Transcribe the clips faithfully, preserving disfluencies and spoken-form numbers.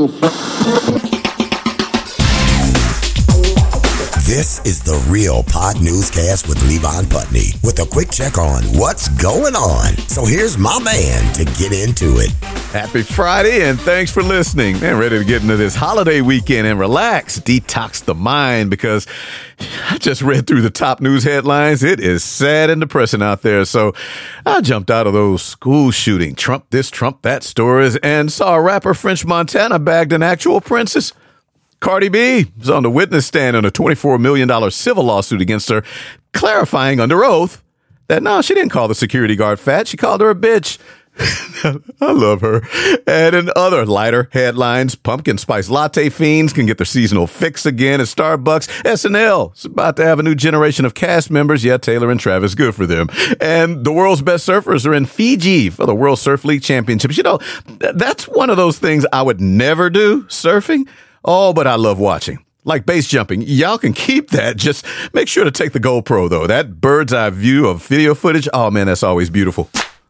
This is the Real Pod Newscast with Levon Putney with a quick check on what's going on. So here's my man to get into it. Happy Friday, and thanks for listening. Man, ready to get into this holiday weekend and relax, detox the mind, because I just read through the top news headlines. It is sad and depressing out there. So I jumped out of those school shooting, Trump this, Trump that stories, and saw rapper French Montana bagged an actual princess. Cardi B is on the witness stand on a twenty-four million dollars civil lawsuit against her, clarifying under oath that no, she didn't call the security guard fat. She called her a bitch. I love her. And in other lighter headlines, pumpkin spice latte fiends can get their seasonal fix again at Starbucks. S N L is about to have a new generation of cast members. Yeah, Taylor and Travis, good for them. And the world's best surfers are in Fiji for the World Surf League Championships. You know, that's one of those things I would never do, surfing. Oh, but I love watching. Like base jumping. Y'all can keep that. Just make sure to take the GoPro, though. That bird's eye view of video footage, oh, man, that's always beautiful.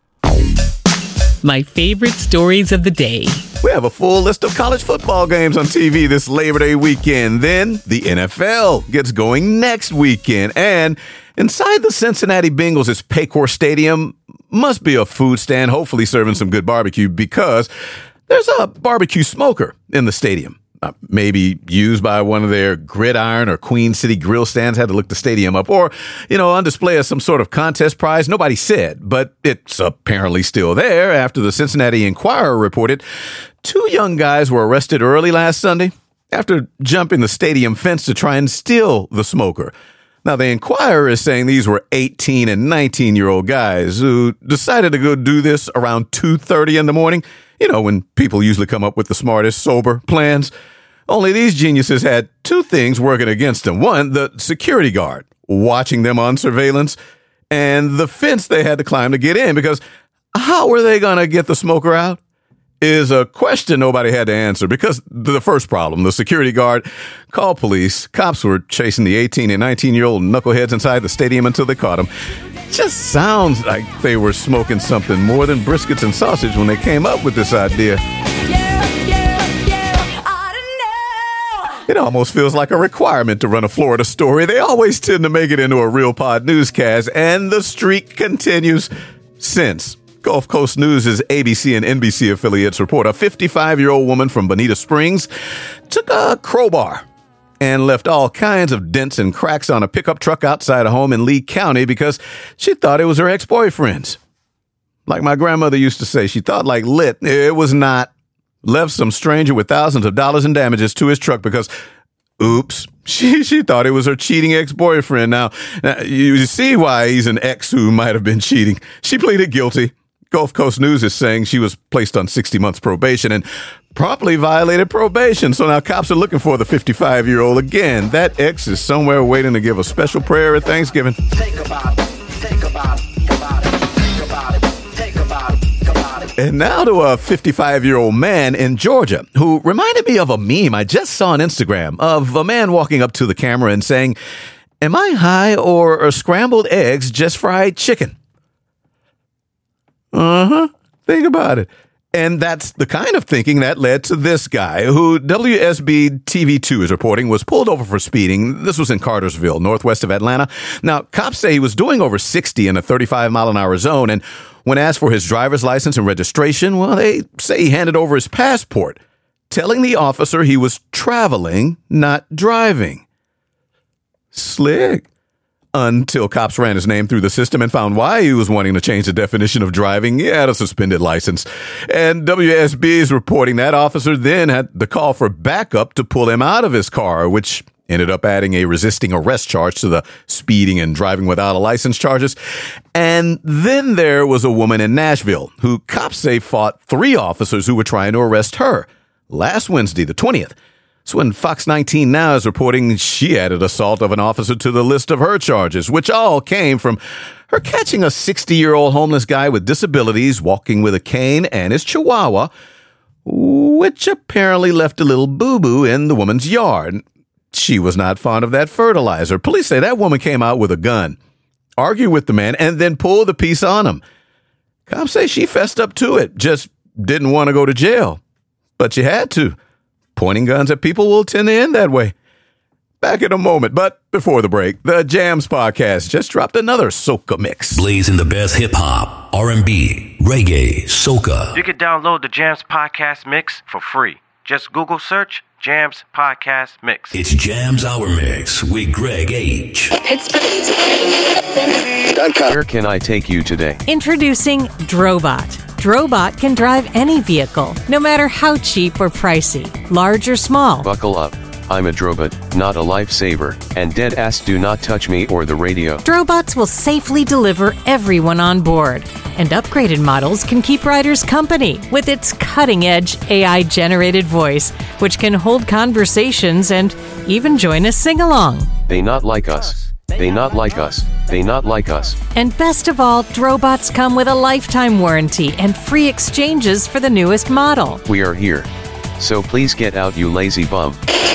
My favorite stories of the day. We have a full list of college football games on T V this Labor Day weekend. Then the N F L gets going next weekend. And inside the Cincinnati Bengals' Paycor Stadium must be a food stand, hopefully serving some good barbecue, because there's a barbecue smoker in the stadium. Uh, maybe used by one of their Gridiron or Queen City grill stands, had to look the stadium up, or, you know, on display as some sort of contest prize. Nobody said, but it's apparently still there after the Cincinnati Enquirer reported two young guys were arrested early last Sunday after jumping the stadium fence to try and steal the smoker. Now, the Enquirer is saying these were eighteen and nineteen-year-old guys who decided to go do this around two thirty in the morning. You know, when people usually come up with the smartest, sober plans. Only these geniuses had two things working against them. One, the security guard watching them on surveillance, and the fence they had to climb to get in, because how were they going to get the smoker out is a question nobody had to answer, because the first problem, the security guard called police. Cops were chasing the eighteen and nineteen-year-old knuckleheads inside the stadium until they caught them. Just sounds like they were smoking something more than briskets and sausage when they came up with this idea. Yeah, yeah, yeah, I don't know. It almost feels like a requirement to run a Florida story. They always tend to make it into a Real Pod newscast, and the streak continues since. Gulf Coast News' A B C and N B C affiliates report a fifty-five-year-old woman from Bonita Springs took a crowbar and left all kinds of dents and cracks on a pickup truck outside a home in Lee County because she thought it was her ex-boyfriend's. Like my grandmother used to say, she thought like lit. It was not. Left some stranger with thousands of dollars in damages to his truck because, oops, she she thought it was her cheating ex-boyfriend. Now, now, you see why he's an ex who might have been cheating. She pleaded guilty. Gulf Coast News is saying she was placed on sixty months probation and promptly violated probation. So now cops are looking for the fifty-five-year-old again. That ex is somewhere waiting to give a special prayer at Thanksgiving. Think about it. Think about it. Think about it. Think about it. Think about it. Think about it. And now to a fifty-five-year-old man in Georgia who reminded me of a meme I just saw on Instagram of a man walking up to the camera and saying, "Am I high or are scrambled eggs just fried chicken?" Uh-huh. Think about it. And that's the kind of thinking that led to this guy who W S B T V two is reporting was pulled over for speeding. This was in Cartersville, northwest of Atlanta. Now, cops say he was doing over sixty in a thirty-five mile an hour zone. And when asked for his driver's license and registration, well, they say he handed over his passport, telling the officer he was traveling, not driving. Slick. Until cops ran his name through the system and found why he was wanting to change the definition of driving. He had a suspended license. And W S B is reporting that officer then had the call for backup to pull him out of his car, which ended up adding a resisting arrest charge to the speeding and driving without a license charges. And then there was a woman in Nashville who cops say fought three officers who were trying to arrest her last Wednesday, the twentieth. So when Fox nineteen Now is reporting she added assault of an officer to the list of her charges, which all came from her catching a sixty-year-old homeless guy with disabilities walking with a cane and his chihuahua, which apparently left a little boo-boo in the woman's yard. She was not fond of that fertilizer. Police say that woman came out with a gun, argued with the man, and then pulled the piece on him. Cops say she fessed up to it, just didn't want to go to jail. But she had to. pointing guns at people will tend to end that way. Back in a moment, but before the break, the Jams Podcast just dropped another soca mix. Blazing the best hip-hop, R and B, reggae, soca. You can download the Jams Podcast Mix for free. Just Google search Jams Podcast Mix. It's Jams Hour Mix with Greg H. Where can I take you today? Introducing Drobot. Drobot can drive any vehicle, no matter how cheap or pricey, large or small. Buckle up. I'm a Drobot, not a lifesaver, and dead ass do not touch me or the radio. Drobots will safely deliver everyone on board, and upgraded models can keep riders company with its cutting-edge A I-generated voice, which can hold conversations and even join a sing-along. They not like us. They not like us. They not like us. And best of all, Drobots come with a lifetime warranty and free exchanges for the newest model. We are here. So please get out, you lazy bum.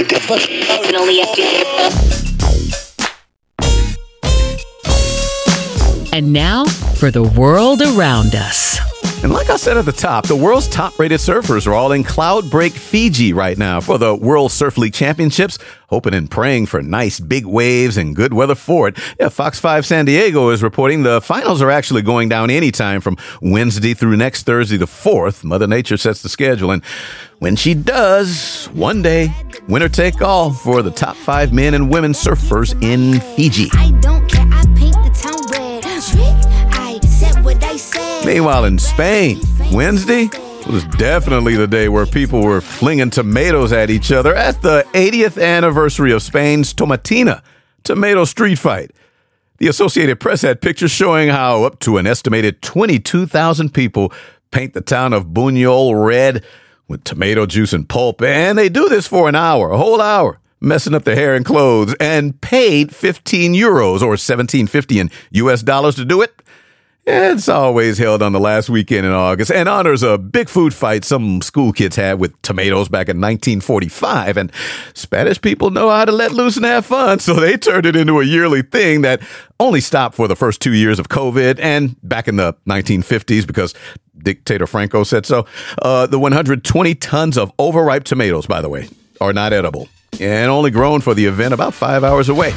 And now for the world around us. And like I said at the top, the world's top-rated surfers are all in Cloudbreak, Fiji right now for the World Surf League Championships, hoping and praying for nice big waves and good weather for it. Yeah, Fox five San Diego is reporting the finals are actually going down anytime from Wednesday through next Thursday the fourth. Mother Nature sets the schedule, and when she does, one day, winner take all for the top five men and women surfers in Fiji. I don't care, I paint the town red. Trick, I said what I said. Meanwhile, in Spain, Wednesday was definitely the day where people were flinging tomatoes at each other at the eightieth anniversary of Spain's Tomatina tomato street fight. The Associated Press had pictures showing how up to an estimated twenty-two thousand people paint the town of Buñol red with tomato juice and pulp, and they do this for an hour, a whole hour, messing up their hair and clothes, and paid fifteen euros or seventeen fifty in U S dollars to do it. It's always held on the last weekend in August and honors a big food fight some school kids had with tomatoes back in nineteen forty-five. And Spanish people know how to let loose and have fun, so they turned it into a yearly thing that only stopped for the first two years of COVID and back in the nineteen fifties because Dictator Franco said so. Uh, the one hundred twenty tons of overripe tomatoes, by the way, are not edible and only grown for the event about five hours away.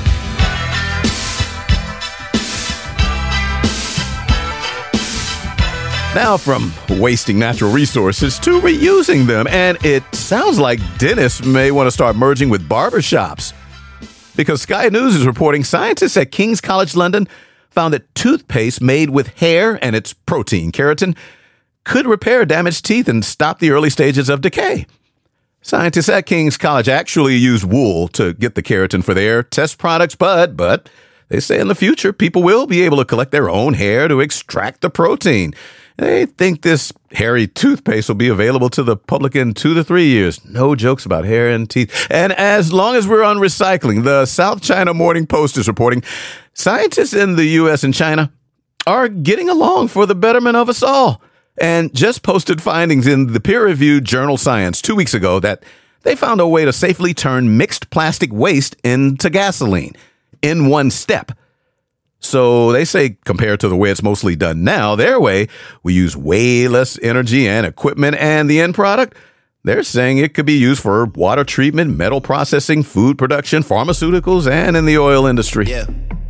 Now from wasting natural resources to reusing them, and it sounds like dentists may want to start merging with barbershops. Because Sky News is reporting scientists at King's College London found that toothpaste made with hair and its protein, keratin, could repair damaged teeth and stop the early stages of decay. Scientists at King's College actually used wool to get the keratin for their test products, but, but they say in the future people will be able to collect their own hair to extract the protein. They think this hairy toothpaste will be available to the public in two to three years. No jokes about hair and teeth. And as long as we're on recycling, the South China Morning Post is reporting scientists in the U S and China are getting along for the betterment of us all, and just posted findings in the peer-reviewed journal Science two weeks ago that they found a way to safely turn mixed plastic waste into gasoline in one step. So they say, compared to the way it's mostly done now, their way, we use way less energy and equipment, and the end product, they're saying it could be used for water treatment, metal processing, food production, pharmaceuticals, and in the oil industry. Yeah.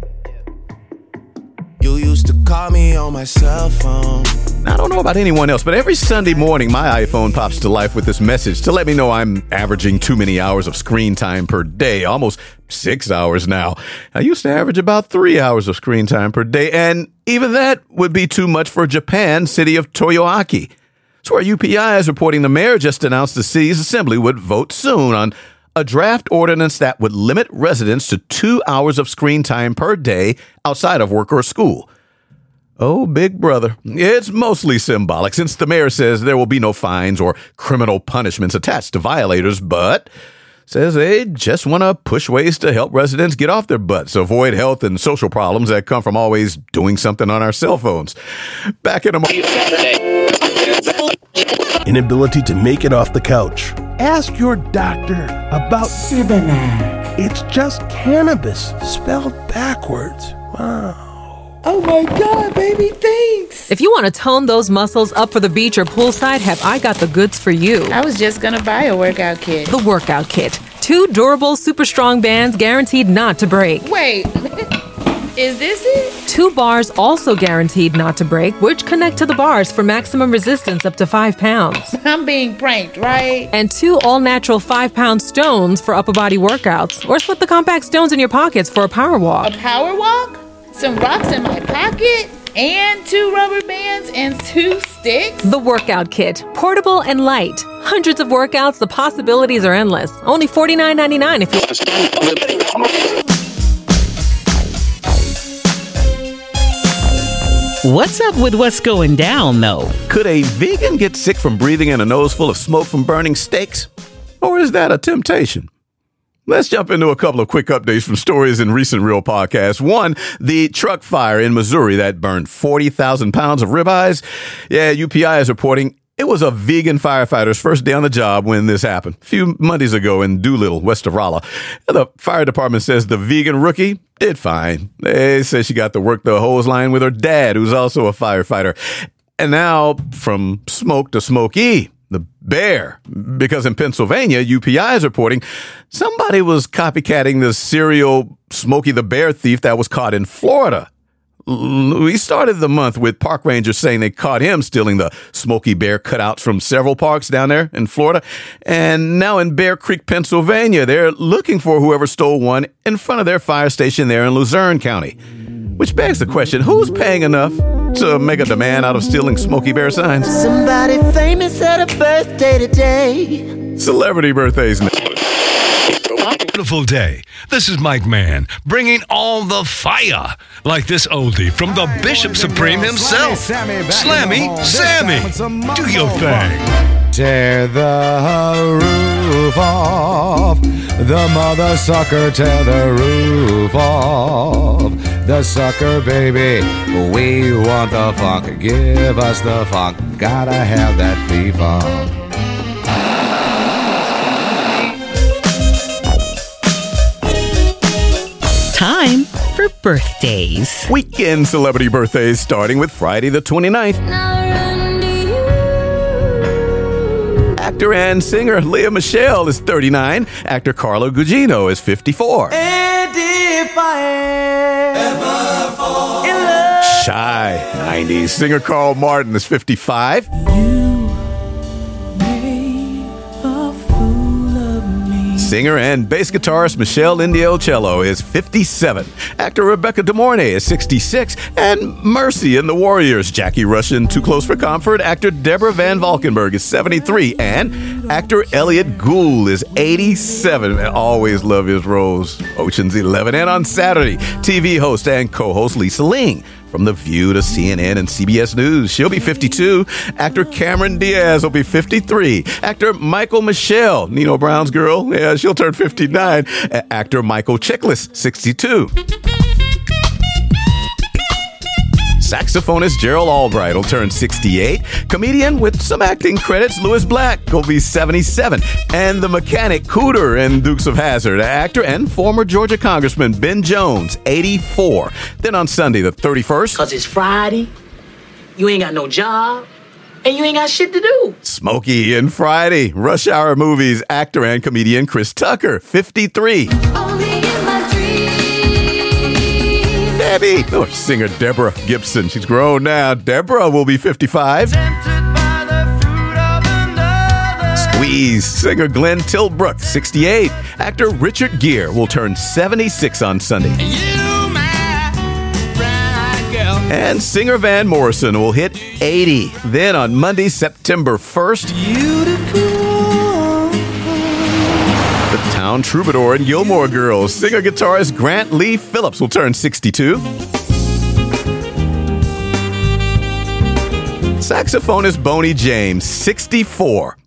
You used to call me on my cell phone. I don't know about anyone else, but every Sunday morning, my iPhone pops to life with this message to let me know I'm averaging too many hours of screen time per day, almost six hours now. I used to average about three hours of screen time per day, and even that would be too much for Japan, city of Toyoaki. It's where U P I is reporting the mayor just announced the city's assembly would vote soon on a draft ordinance that would limit residents to two hours of screen time per day outside of work or school. Oh, big brother. It's mostly symbolic, since the mayor says there will be no fines or criminal punishments attached to violators, but says they just want to push ways to help residents get off their butts, avoid health and social problems that come from always doing something on our cell phones. Back in a moment. Inability to make it off the couch. Ask your doctor about Similac. It's just cannabis spelled backwards. Wow. Oh my God, baby, thanks. If you want to tone those muscles up for the beach or poolside, have I got the goods for you. I was just gonna buy a workout kit. The Workout Kit. Two durable, super strong bands guaranteed not to break. Wait, is this it? Two bars also guaranteed not to break, which connect to the bars for maximum resistance up to five pounds. I'm being pranked, right? And two all-natural five-pound stones for upper body workouts. Or slip the compact stones in your pockets for a power walk. A power walk? Some rocks in my pocket? And two rubber bands and two sticks? The Workout Kit. Portable and light. Hundreds of workouts, the possibilities are endless. Only forty-nine ninety-nine if you... What's up with what's going down, though? Could a vegan get sick from breathing in a nose full of smoke from burning steaks? Or is that a temptation? Let's jump into a couple of quick updates from stories in recent Real podcasts. One, the truck fire in Missouri that burned forty thousand pounds of ribeyes. Yeah, U P I is reporting it was a vegan firefighter's first day on the job when this happened, a few Mondays ago in Doolittle, west of Rolla. The fire department says the vegan rookie did fine. They say she got to work the hose line with her dad, who's also a firefighter. And now, from smoke to Smokey, the bear. Because in Pennsylvania, U P I is reporting somebody was copycatting the serial Smokey the Bear thief that was caught in Florida. We started the month with park rangers saying they caught him stealing the Smokey Bear cutouts from several parks down there in Florida. And now in Bear Creek, Pennsylvania, they're looking for whoever stole one in front of their fire station there in Luzerne County. Which begs the question, who's paying enough to make a demand out of stealing Smokey Bear signs? Somebody famous had a birthday today. Celebrity birthdays now. Beautiful day. This is Mike Mann, bringing all the fire, like this oldie from the Bishop Supreme himself. Slammy Sammy, do your thing. Tear the roof off, the mother sucker, tear the roof off. The sucker, baby, we want the funk, give us the funk, gotta have that P-Funk. Time for birthdays. Weekend celebrity birthdays starting with Friday the twenty-ninth. Actor and singer Lea Michele is thirty-nine. Actor Carlo Gugino is fifty-four. And if I ever fall in love. Shy, nineties. Singer Carl Martin is fifty-five. Singer and bass guitarist Michelle Indiocello is fifty-seven. Actor Rebecca De Mornay is sixty-six. And Mercy in The Warriors, Jackie Rush in Too Close for Comfort. Actor Deborah Van Valkenburg is seventy-three. And actor Elliot Gould is eighty-seven. I always love his roles. Ocean's eleven. And on Saturday, T V host and co-host Lisa Ling. From The View to C N N and C B S News, she'll be fifty-two. Actor Cameron Diaz will be fifty-three. Actor Michael Michelle, Nino Brown's girl, yeah, she'll turn fifty-nine. A- Actor Michael Chiklis, sixty-two. Saxophonist Gerald Albright will turn sixty-eight. Comedian with some acting credits, Louis Black, will be seventy-seven. And the mechanic Cooter in Dukes of Hazzard, actor and former Georgia Congressman Ben Jones, eighty-four. Then on Sunday, the thirty-first. Because it's Friday, you ain't got no job, and you ain't got shit to do. Smokey and Friday, Rush Hour movies, actor and comedian Chris Tucker, fifty-three. Debbie, or singer Deborah Gibson. She's grown now. Deborah will be fifty-five. Squeeze, singer Glenn Tilbrook, sixty-eight. Actor Richard Gere will turn seventy-six on Sunday. And singer Van Morrison will hit eighty. Then on Monday, September first, the Town Troubadour and Gilmore Girls, singer-guitarist Grant Lee Phillips will turn sixty-two. Saxophonist Boney James, sixty-four.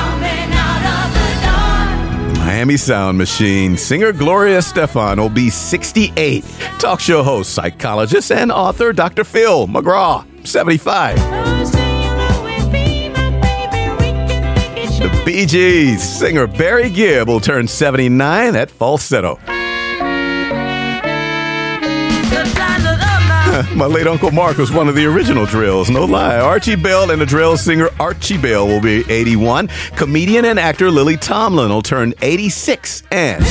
Miami Sound Machine, singer Gloria Estefan will be sixty-eight. Talk show host, psychologist, and author Doctor Phil McGraw, seventy-five. The Bee Gees, singer Barry Gibb will turn seventy-nine at falsetto. My late Uncle Mark was one of the original Drills, no lie. Archie Bell and the drill singer Archie Bell will be eighty-one. Comedian and actor Lily Tomlin will turn eighty-six. And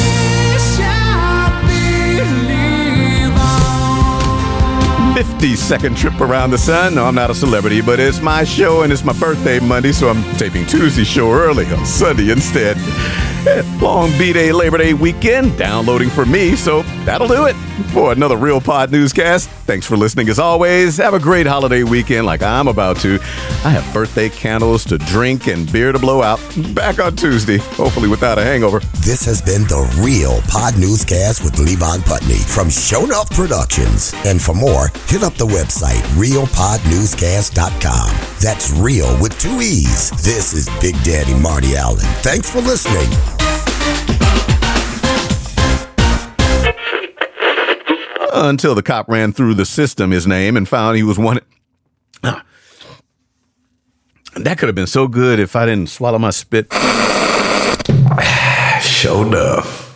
fifty-second trip around the sun. No, I'm not a celebrity, but it's my show and it's my birthday Monday, so I'm taping Tuesday's show early on Sunday instead. Long B-Day Labor Day weekend, downloading for me, so that'll do it for another Real Pod Newscast. Thanks for listening as always. Have a great holiday weekend like I'm about to. I have birthday candles to drink and beer to blow out. Back on Tuesday, hopefully without a hangover. This has been the Real Pod Newscast with Levon Putney from Show Enough Productions. And for more, hit up the website real pod newscast dot com. That's real with two E's. This is Big Daddy Marty Allen. Thanks for listening. Until the cop ran through the system his name and found he was wanted. That could have been so good if I didn't swallow my spit. Sure enough.